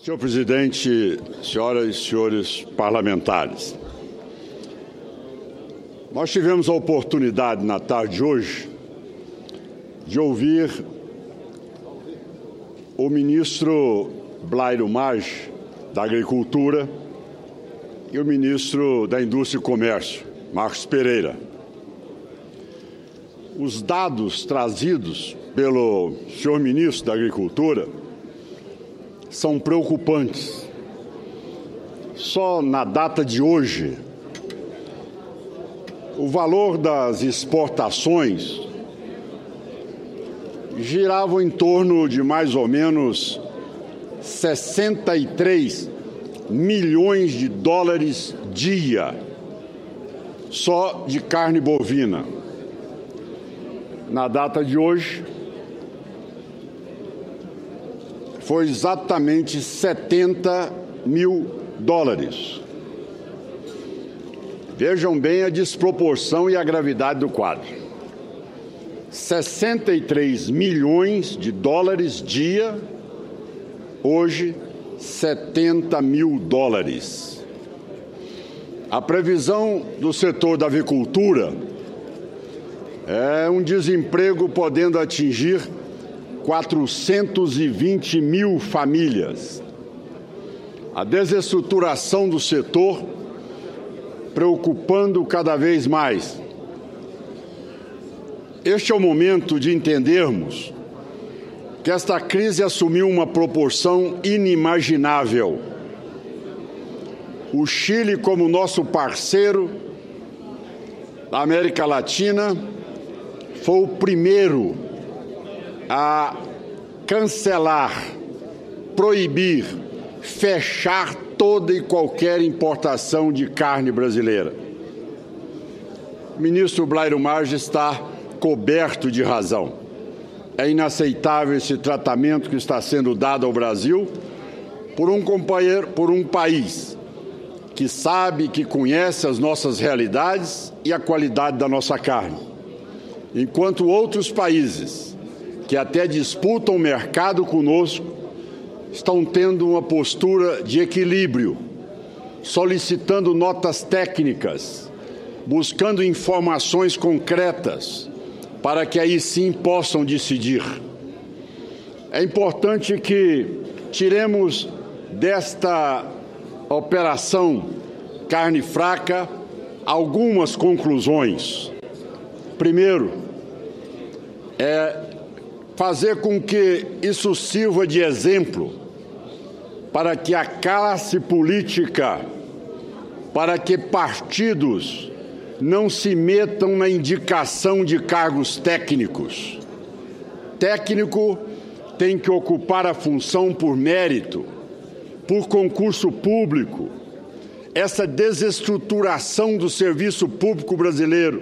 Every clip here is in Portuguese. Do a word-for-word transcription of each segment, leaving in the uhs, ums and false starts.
Senhor presidente, senhoras e senhores parlamentares, nós tivemos a oportunidade na tarde de hoje de ouvir o ministro Blairo Maggi, da Agricultura, e o ministro da Indústria e Comércio, Marcos Pereira. Os dados trazidos pelo senhor ministro da Agricultura são preocupantes. Só na data de hoje, o valor das exportações girava em torno de mais ou menos sessenta e três milhões de dólares dia, só de carne bovina. Na data de hoje, foi exatamente setenta mil dólares. Vejam bem a desproporção e a gravidade do quadro. sessenta e três milhões de dólares dia, hoje setenta mil dólares. A previsão do setor da avicultura é um desemprego podendo atingir quatrocentos e vinte mil famílias. A desestruturação do setor preocupando cada vez mais. Este é o momento de entendermos que esta crise assumiu uma proporção inimaginável. O Chile, como nosso parceiro da América Latina, foi o primeiro a cancelar, proibir, fechar toda e qualquer importação de carne brasileira. O ministro Blairo Maggi está coberto de razão. É inaceitável esse tratamento que está sendo dado ao Brasil por um companheiro, por um país que sabe, que conhece as nossas realidades e a qualidade da nossa carne. Enquanto outros países que até disputam o mercado conosco estão tendo uma postura de equilíbrio, solicitando notas técnicas, buscando informações concretas, para que aí sim possam decidir. É importante que tiremos desta operação carne fraca algumas conclusões. Primeiro, é fazer com que isso sirva de exemplo para que a classe política, para que partidos não se metam na indicação de cargos técnicos. Técnico tem que ocupar a função por mérito, por concurso público. Essa desestruturação do serviço público brasileiro,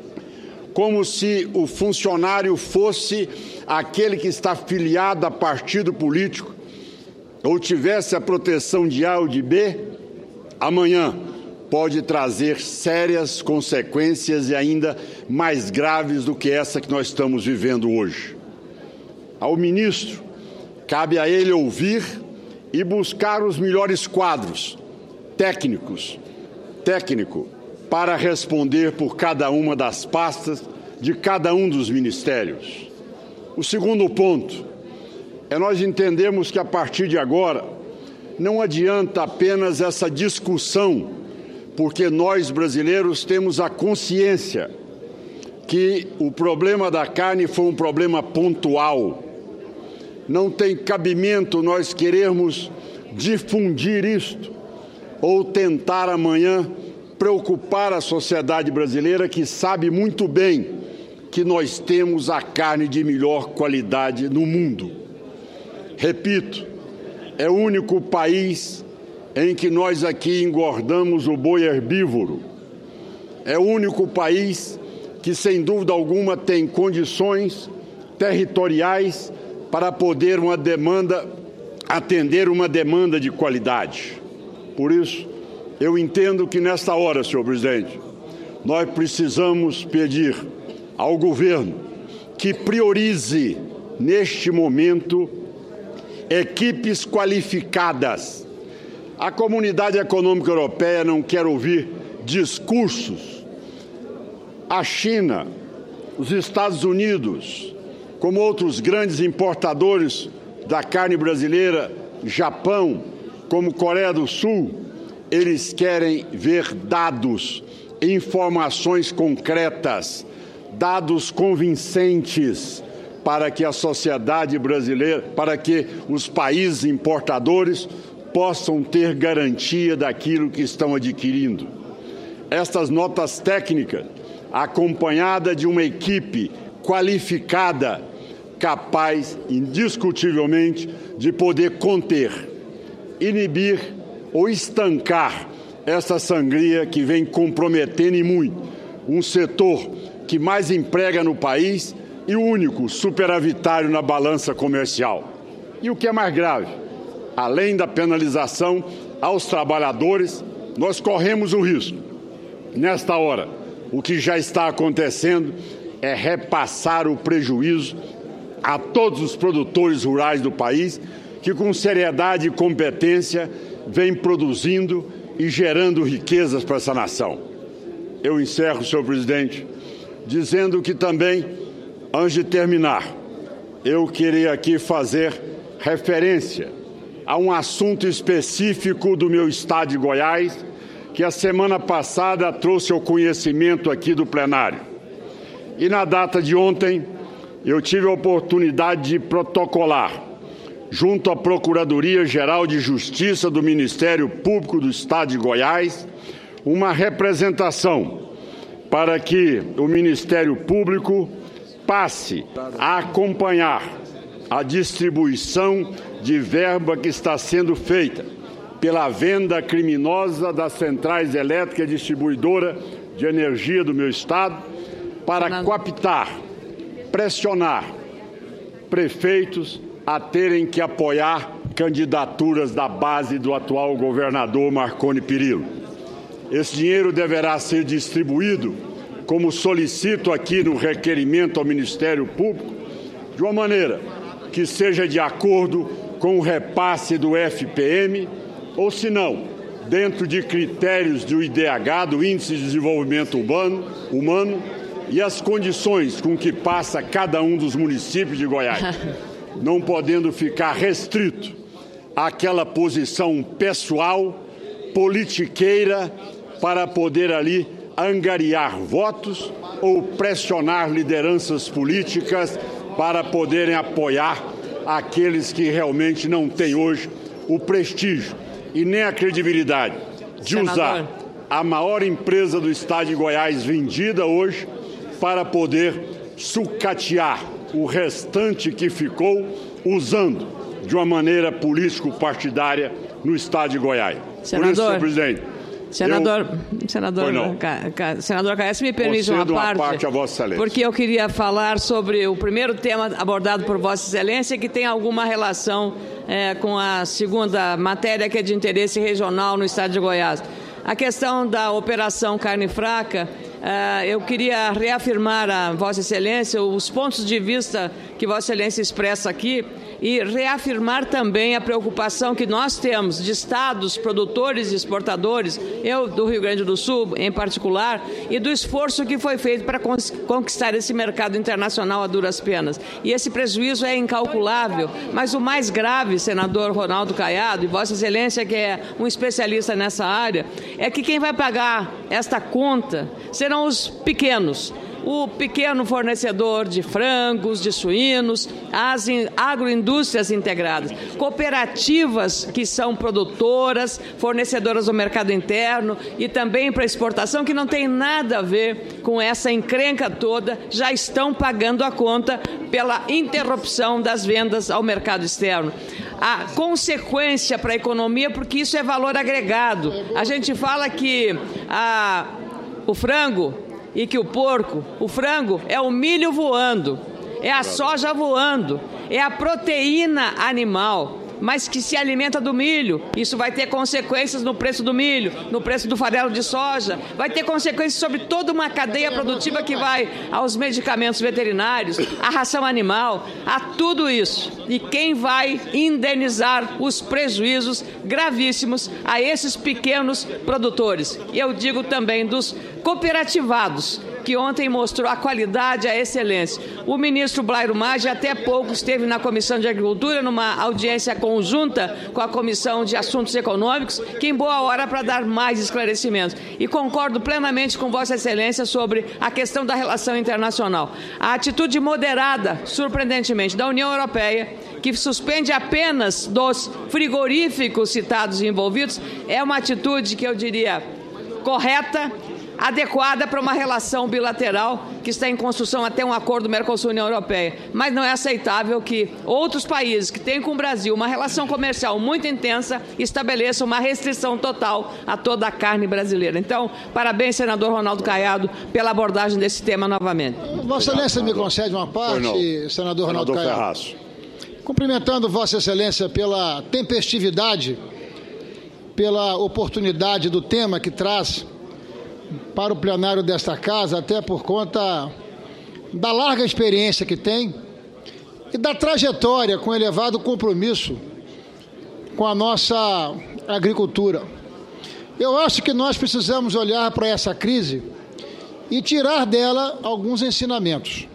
como se o funcionário fosse aquele que está filiado a partido político ou tivesse a proteção de A ou de B, amanhã pode trazer sérias consequências e ainda mais graves do que essa que nós estamos vivendo hoje. Ao ministro, cabe a ele ouvir e buscar os melhores quadros técnicos, técnico, para responder por cada uma das pastas de cada um dos ministérios. O segundo ponto é nós entendermos que a partir de agora não adianta apenas essa discussão, porque nós brasileiros temos a consciência que o problema da carne foi um problema pontual. Não tem cabimento nós querermos difundir isto ou tentar amanhã preocupar a sociedade brasileira, que sabe muito bem que nós temos a carne de melhor qualidade no mundo. Repito, é o único país em que nós aqui engordamos o boi herbívoro. É o único país que, sem dúvida alguma, tem condições territoriais para poder uma demanda, atender uma demanda de qualidade. Por isso, eu entendo que nesta hora, senhor presidente, nós precisamos pedir ao governo que priorize, neste momento, equipes qualificadas. A Comunidade Econômica Europeia não quer ouvir discursos. A China, os Estados Unidos, como outros grandes importadores da carne brasileira, Japão, como Coreia do Sul, eles querem ver dados, informações concretas, dados convincentes para que a sociedade brasileira, para que os países importadores possam ter garantia daquilo que estão adquirindo. Estas notas técnicas, acompanhada de uma equipe qualificada, capaz, indiscutivelmente, de poder conter, inibir ou estancar essa sangria que vem comprometendo e muito um setor que mais emprega no país e o único superavitário na balança comercial. E o que é mais grave, além da penalização aos trabalhadores, nós corremos o risco, nesta hora, o que já está acontecendo é repassar o prejuízo a todos os produtores rurais do país, que com seriedade e competência vem produzindo e gerando riquezas para essa nação. Eu encerro, senhor presidente, dizendo que também, antes de terminar, eu queria aqui fazer referência a um assunto específico do meu estado de Goiás, que a semana passada trouxe ao conhecimento aqui do plenário. E na data de ontem, eu tive a oportunidade de protocolar, junto à Procuradoria-Geral de Justiça do Ministério Público do Estado de Goiás, uma representação para que o Ministério Público passe a acompanhar a distribuição de verba que está sendo feita pela venda criminosa das centrais elétricas distribuidoras de energia do meu estado para cooptar, pressionar prefeitos a terem que apoiar candidaturas da base do atual governador Marconi Perillo. Esse dinheiro deverá ser distribuído, como solicito aqui no requerimento ao Ministério Público, de uma maneira que seja de acordo com o repasse do F P M, ou se não, dentro de critérios do I D H, do Índice de Desenvolvimento Humano, humano e as condições com que passa cada um dos municípios de Goiás, não podendo ficar restrito àquela posição pessoal, politiqueira, para poder ali angariar votos ou pressionar lideranças políticas para poderem apoiar aqueles que realmente não têm hoje o prestígio e nem a credibilidade de Senador. usar a maior empresa do estado de Goiás vendida hoje para poder sucatear o restante que ficou usando de uma maneira político-partidária no estado de Goiás. Senador, Por isso, senhor presidente, Senador, eu... senador, Ca... Ca... senador Caes, me permite uma, uma parte, parte a Vossa Excelência. Porque eu queria falar sobre o primeiro tema abordado por Vossa Excelência, que tem alguma relação é, com a segunda matéria, que é de interesse regional no estado de Goiás. A questão da Operação Carne Fraca, uh, eu queria reafirmar a Vossa Excelência os pontos de vista que Vossa Excelência expressa aqui e reafirmar também a preocupação que nós temos de estados produtores e exportadores, eu do Rio Grande do Sul em particular, e do esforço que foi feito para conquistar esse mercado internacional a duras penas. E esse prejuízo é incalculável, mas o mais grave, senador Ronaldo Caiado, e Vossa Excelência, que é um especialista nessa área, é que quem vai pagar esta conta serão os pequenos. O pequeno fornecedor de frangos, de suínos, as agroindústrias integradas, cooperativas que são produtoras, fornecedoras do mercado interno e também para exportação, que não tem nada a ver com essa encrenca toda, já estão pagando a conta pela interrupção das vendas ao mercado externo. A consequência para a economia, porque isso é valor agregado. A gente fala que a, o frango e que o porco, o frango é o milho voando, é a soja voando, é a proteína animal, mas que se alimenta do milho. Isso vai ter consequências no preço do milho, no preço do farelo de soja, vai ter consequências sobre toda uma cadeia produtiva que vai aos medicamentos veterinários, à ração animal, a tudo isso. E quem vai indenizar os prejuízos gravíssimos a esses pequenos produtores? E eu digo também dos cooperativados, que ontem mostrou a qualidade, a excelência. O ministro Blairo Maggi, até pouco, esteve na Comissão de Agricultura, numa audiência conjunta com a Comissão de Assuntos Econômicos, que em boa hora para dar mais esclarecimentos. E concordo plenamente com Vossa Excelência sobre a questão da relação internacional. A atitude moderada, surpreendentemente, da União Europeia, que suspende apenas dos frigoríficos citados e envolvidos, é uma atitude que eu diria correta, adequada para uma relação bilateral que está em construção até um acordo Mercosul-União Europeia. Mas não é aceitável que outros países que têm com o Brasil uma relação comercial muito intensa estabeleçam uma restrição total a toda a carne brasileira. Então, parabéns, senador Ronaldo Caiado, pela abordagem desse tema novamente. Vossa Excelência me concede uma parte, senador Ronaldo Caiado. Ferraz. Cumprimentando Vossa Excelência pela tempestividade, pela oportunidade do tema que traz para o plenário desta casa, até por conta da larga experiência que tem e da trajetória com elevado compromisso com a nossa agricultura. Eu acho que nós precisamos olhar para essa crise e tirar dela alguns ensinamentos.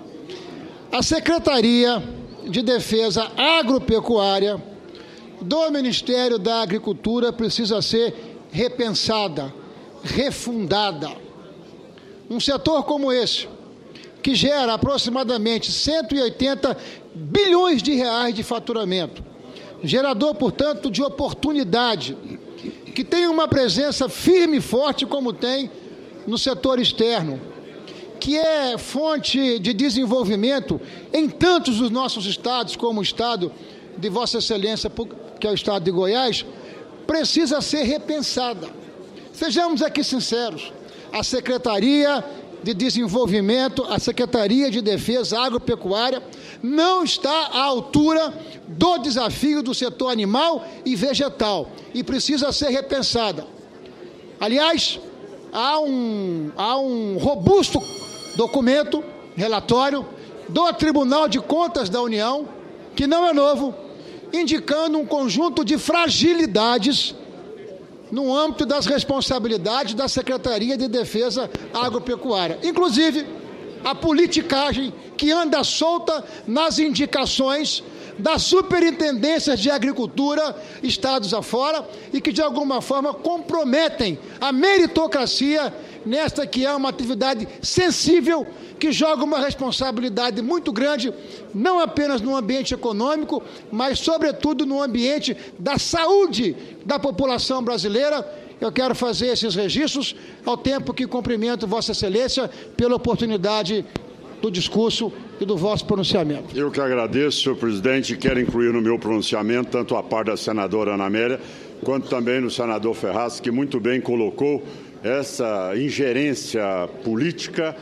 A Secretaria de Defesa Agropecuária do Ministério da Agricultura precisa ser repensada, refundada. Um setor como esse, que gera aproximadamente cento e oitenta bilhões de reais de faturamento, gerador, portanto, de oportunidade, que tem uma presença firme e forte como tem no setor externo, que é fonte de desenvolvimento em tantos dos nossos estados, como o estado de Vossa Excelência, que é o estado de Goiás, precisa ser repensada. Sejamos aqui sinceros, a Secretaria de Desenvolvimento, a Secretaria de Defesa Agropecuária não está à altura do desafio do setor animal e vegetal e precisa ser repensada. Aliás, há um, há um robusto documento, relatório, do Tribunal de Contas da União, que não é novo, indicando um conjunto de fragilidades no âmbito das responsabilidades da Secretaria de Defesa Agropecuária. Inclusive, a politicagem que anda solta nas indicações das superintendências de agricultura, estados afora, e que, de alguma forma, comprometem a meritocracia nesta que é uma atividade sensível, que joga uma responsabilidade muito grande, não apenas no ambiente econômico, mas, sobretudo, no ambiente da saúde da população brasileira. Eu quero fazer esses registros, ao tempo que cumprimento Vossa Excelência pela oportunidade do discurso e do vosso pronunciamento. Eu que agradeço, senhor presidente, e quero incluir no meu pronunciamento tanto a parte da senadora Ana Amélia, quanto também no senador Ferraz, que muito bem colocou essa ingerência política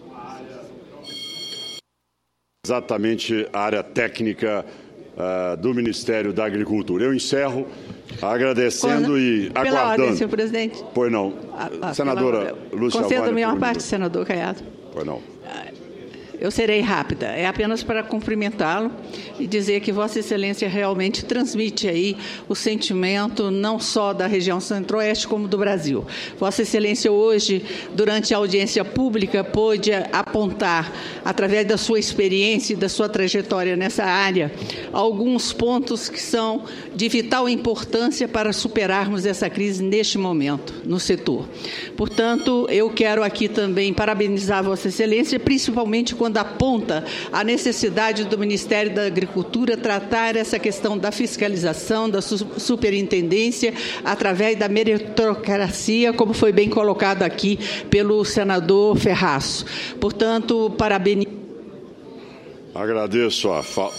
exatamente a área técnica uh, do Ministério da Agricultura. Eu encerro agradecendo Quando, e pela aguardando. Ordem, senhor presidente. Pois não. Ah, ah, senadora Lúcia Conceda a minha um parte, senador Caiado. Pois não. Eu serei rápida. É apenas para cumprimentá-lo e dizer que Vossa Excelência realmente transmite aí o sentimento não só da região centro-oeste, como do Brasil. Vossa Excelência hoje, durante a audiência pública, pôde apontar, através da sua experiência e da sua trajetória nessa área, alguns pontos que são de vital importância para superarmos essa crise neste momento, no setor. Portanto, eu quero aqui também parabenizar Vossa Excelência, principalmente quando aponta a necessidade do Ministério da Agricultura tratar essa questão da fiscalização, da superintendência, através da meritocracia, como foi bem colocado aqui pelo senador Ferraz. Portanto, parabenizo. Agradeço a fala.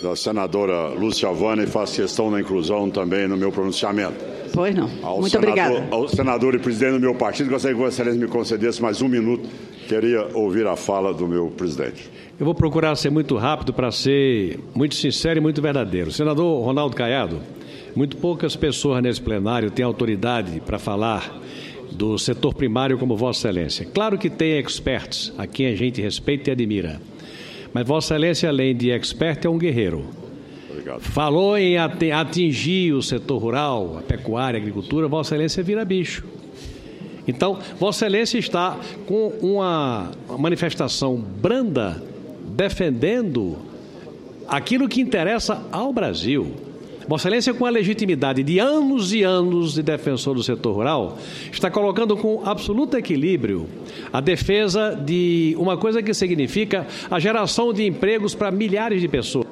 da senadora Lúcia Vana e faço questão da inclusão também no meu pronunciamento. Pois não. Ao Muito senador, obrigada. Ao senador e presidente do meu partido, gostaria que Vossa Excelência me concedesse mais um minuto. Queria ouvir a fala do meu presidente. Eu vou procurar ser muito rápido para ser muito sincero e muito verdadeiro. Senador Ronaldo Caiado, muito poucas pessoas nesse plenário têm autoridade para falar do setor primário como Vossa Excelência. Claro que tem experts, a quem a gente respeita e admira. Mas Vossa Excelência, além de expert, é um guerreiro. Obrigado. Falou em atingir o setor rural, a pecuária, a agricultura, Vossa Excelência vira bicho. Então, Vossa Excelência está com uma manifestação branda, defendendo aquilo que interessa ao Brasil. Vossa Excelência, com a legitimidade de anos e anos de defensor do setor rural, está colocando com absoluto equilíbrio a defesa de uma coisa que significa a geração de empregos para milhares de pessoas.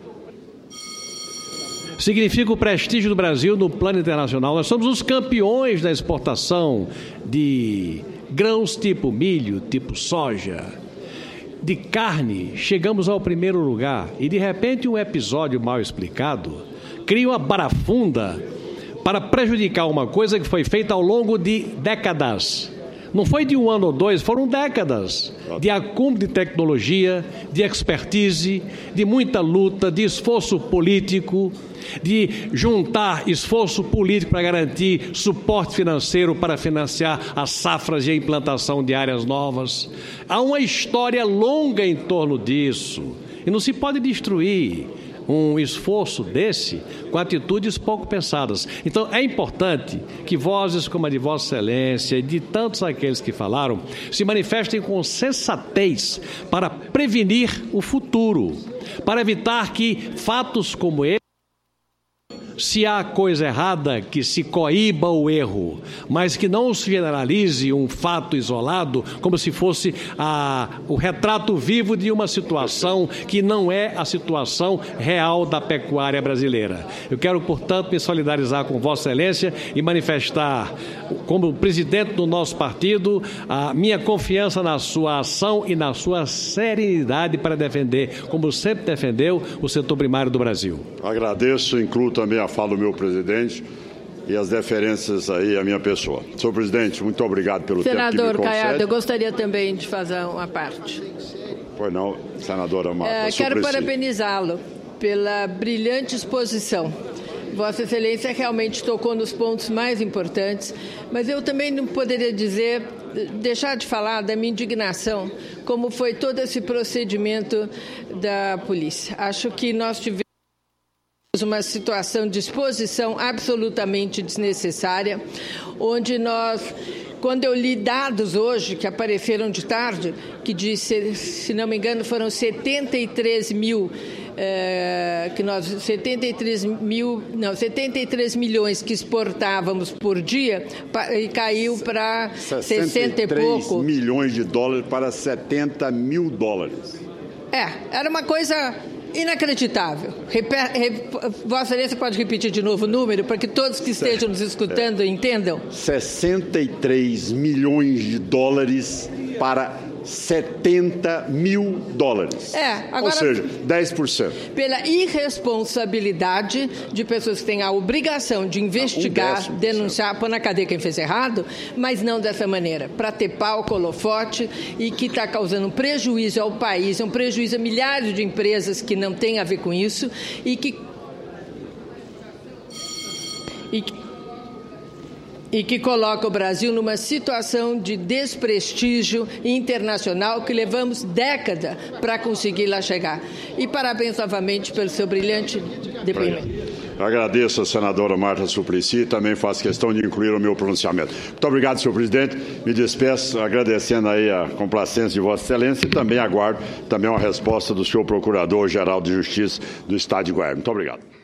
Significa o prestígio do Brasil no plano internacional. Nós somos os campeões da exportação de grãos tipo milho, tipo soja, de carne. Chegamos ao primeiro lugar e, de repente, um episódio mal explicado cria uma barafunda para prejudicar uma coisa que foi feita ao longo de décadas. Não foi de um ano ou dois, foram décadas de acúmulo de tecnologia, de expertise, de muita luta, de esforço político, de juntar esforço político para garantir suporte financeiro para financiar as safras e a implantação de áreas novas. Há uma história longa em torno disso e não se pode destruir um esforço desse com atitudes pouco pensadas. Então, é importante que vozes como a de Vossa Excelência e de tantos aqueles que falaram se manifestem com sensatez para prevenir o futuro, para evitar que fatos como esse, se há coisa errada, que se coíba o erro, mas que não se generalize um fato isolado como se fosse a, o retrato vivo de uma situação que não é a situação real da pecuária brasileira. Eu quero, portanto, me solidarizar com Vossa Excelência e manifestar, como presidente do nosso partido, a minha confiança na sua ação e na sua serenidade para defender, como sempre defendeu, o setor primário do Brasil. Agradeço, incluo também a fala do meu presidente e as deferências aí à minha pessoa. Senhor presidente, muito obrigado pelo Senador tempo que me concede. Caiado, eu gostaria também de fazer uma parte. Pois não, senadora Marta é, Quero parabenizá-lo pela brilhante exposição. Vossa Excelência realmente tocou nos pontos mais importantes, mas eu também não poderia dizer, deixar de falar da minha indignação, como foi todo esse procedimento da polícia. Acho que nós tivemos uma situação de exposição absolutamente desnecessária, onde nós, quando eu li dados hoje, que apareceram de tarde, que disse, se não me engano, foram setenta e três mil, é, que nós, setenta e três mil, não, setenta e três milhões que exportávamos por dia, e caiu para sessenta e pouco. milhões de dólares para setenta mil dólares. É, era uma coisa inacreditável. Reper, re, Vossa Excelência pode repetir de novo o número para que todos que estejam nos escutando é. entendam? sessenta e três milhões de dólares para setenta mil dólares. É, agora, ou seja, dez por cento. Pela irresponsabilidade de pessoas que têm a obrigação de investigar, um denunciar, pôr na cadeia quem fez errado, mas não dessa maneira, para ter pau, holofote, e que está causando um prejuízo ao país, um prejuízo a milhares de empresas que não têm a ver com isso e que... E que e que coloca o Brasil numa situação de desprestígio internacional que levamos décadas para conseguir lá chegar. E parabéns novamente pelo seu brilhante depoimento. Agradeço a senadora Marta Suplicy e também faço questão de incluir o meu pronunciamento. Muito obrigado, senhor presidente. Me despeço agradecendo aí a complacência de Vossa Excelência e também aguardo também uma resposta do senhor Procurador-Geral de Justiça do Estado de Goiás. Muito obrigado.